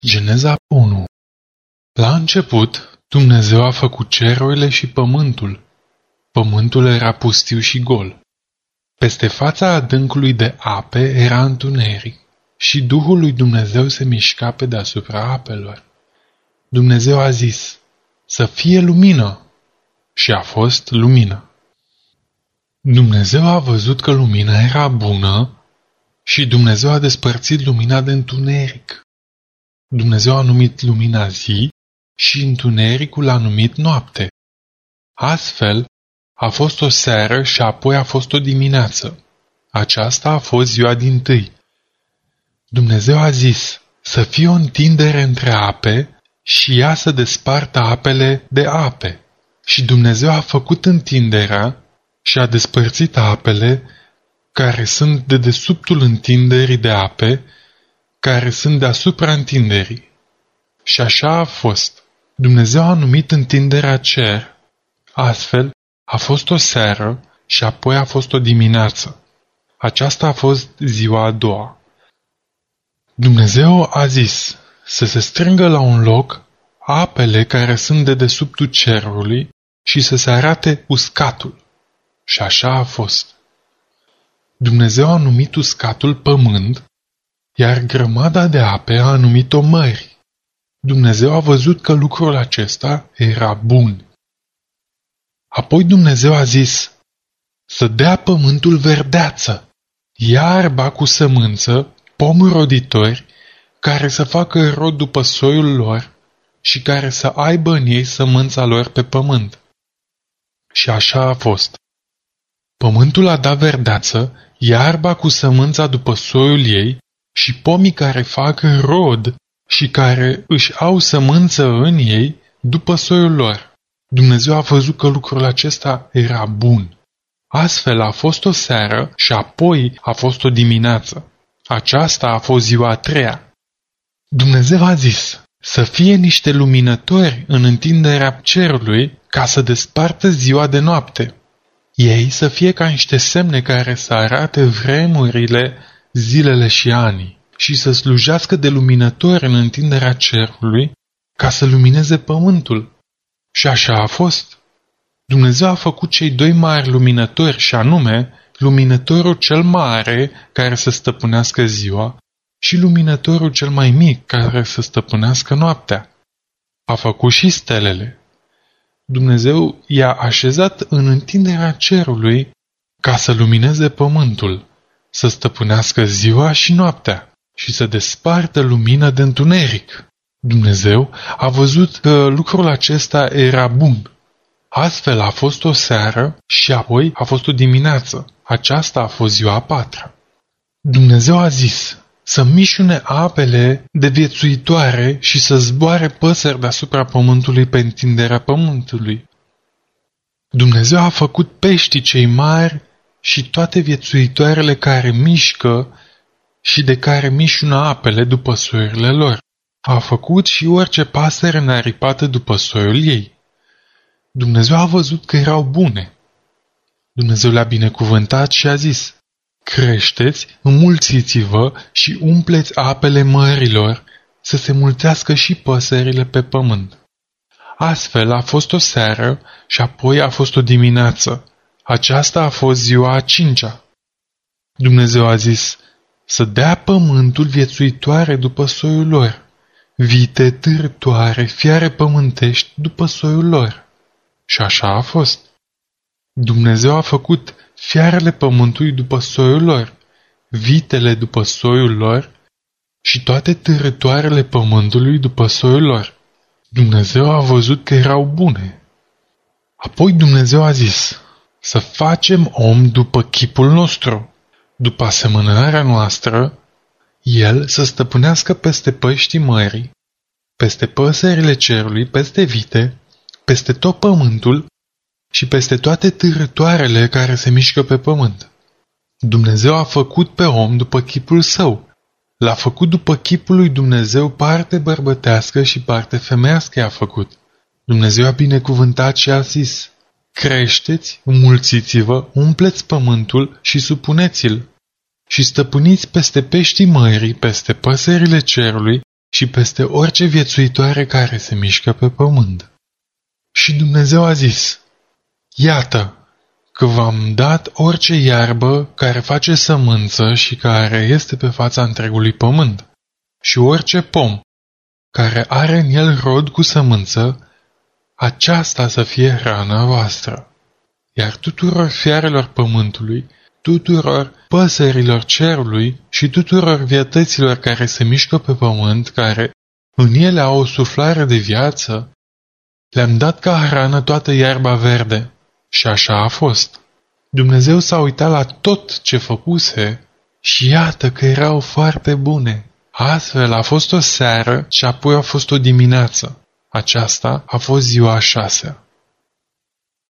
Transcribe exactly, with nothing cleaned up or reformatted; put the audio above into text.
Geneza unu. La început, Dumnezeu a făcut cerurile și pământul. Pământul era pustiu și gol. Peste fața adâncului de ape era întuneric și Duhul lui Dumnezeu se mișca pe deasupra apelor. Dumnezeu a zis, să fie lumină, și a fost lumină. Dumnezeu a văzut că lumina era bună și Dumnezeu a despărțit lumina de întuneric. Dumnezeu a numit lumina zi și întunericul a numit noapte. Astfel, a fost o seară și apoi a fost o dimineață. Aceasta a fost ziua dintâi. Dumnezeu a zis, să fie o întindere între ape și ea să despartă apele de ape. Și Dumnezeu a făcut întinderea și a despărțit apele care sunt de dedesubtul întinderii de ape, care sunt deasupra întinderii. Și așa a fost. Dumnezeu a numit întinderea cer. Astfel, a fost o seară și apoi a fost o dimineață. Aceasta a fost ziua a doua. Dumnezeu a zis să se strângă la un loc apele care sunt de dedesubtul cerului și să se arate uscatul. Și așa a fost. Dumnezeu a numit uscatul pământ, iar grămada de ape a numit-o mări. Dumnezeu a văzut că lucrul acesta era bun. Apoi Dumnezeu a zis să dea pământul verdeață, iarba cu sămânță, pomi roditori, care să facă rod după soiul lor și care să aibă în ei sămânța lor pe pământ. Și așa a fost. Pământul a dat verdeață, iarba cu sămânța după soiul ei și pomii care fac rod și care își au sămânță în ei după soiul lor. Dumnezeu a văzut că lucrul acesta era bun. Astfel a fost o seară și apoi a fost o dimineață. Aceasta a fost ziua a treia. Dumnezeu a zis să fie niște luminători în întinderea cerului ca să despartă ziua de noapte. Ei să fie ca niște semne care să arate vremurile, zilele și anii și să slujească de luminători în întinderea cerului ca să lumineze pământul. Și așa a fost. Dumnezeu a făcut cei doi mari luminători și anume luminătorul cel mare care să stăpânească ziua și luminătorul cel mai mic care să stăpânească noaptea. A făcut și stelele. Dumnezeu i-a așezat în întinderea cerului ca să lumineze pământul, să stăpânească ziua și noaptea și să despartă lumina de întuneric. Dumnezeu a văzut că lucrul acesta era bun. Astfel a fost o seară și apoi a fost o dimineață. Aceasta a fost ziua a patra. Dumnezeu a zis să mișune apele de viețuitoare și să zboare păsări deasupra pământului pe întinderea pământului. Dumnezeu a făcut peștii cei mari și toate viețuitoarele care mișcă și de care mișună apele după soiurile lor. A făcut și orice pasăre înaripată după soiul ei. Dumnezeu a văzut că erau bune. Dumnezeu le-a binecuvântat și a zis, creșteți, înmulțiți-vă și umpleți apele mărilor, să se mulțească și păsările pe pământ. Astfel a fost o seară și apoi a fost o dimineață. Aceasta a fost ziua a cincea. Dumnezeu a zis, să dea pământul viețuitoare după soiul lor, vite, târătoare, fiare pământești după soiul lor. Și așa a fost. Dumnezeu a făcut fiarele pământului după soiul lor, vitele după soiul lor și toate târătoarele pământului după soiul lor. Dumnezeu a văzut că erau bune. Apoi Dumnezeu a zis, să facem om după chipul nostru, după asemănarea noastră, el să stăpânească peste peștii mării, peste păsările cerului, peste vite, peste tot pământul și peste toate târătoarele care se mișcă pe pământ. Dumnezeu a făcut pe om după chipul său. L-a făcut după chipul lui Dumnezeu, parte bărbătească și parte femeiască i-a făcut. Dumnezeu a binecuvântat și a zis, creșteți, înmulțiți-vă, umpleți pământul și supuneți-l și stăpâniți peste peștii mării, peste păsările cerului, și peste orice viețuitoare care se mișcă pe pământ. Și Dumnezeu a zis: Iată că v-am dat orice iarbă care face sămânță și care este pe fața întregului pământ, și orice pom care are în el rod cu sămânță, aceasta să fie hrana voastră. Iar tuturor fiarelor pământului, tuturor păsărilor cerului și tuturor vietăților care se mișcă pe pământ, care în ele au o suflare de viață, le-am dat ca hrană toată iarba verde. Și așa a fost. Dumnezeu s-a uitat la tot ce făcuse și iată că erau foarte bune. Astfel a fost o seară și apoi a fost o dimineață. Aceasta a fost ziua a șasea.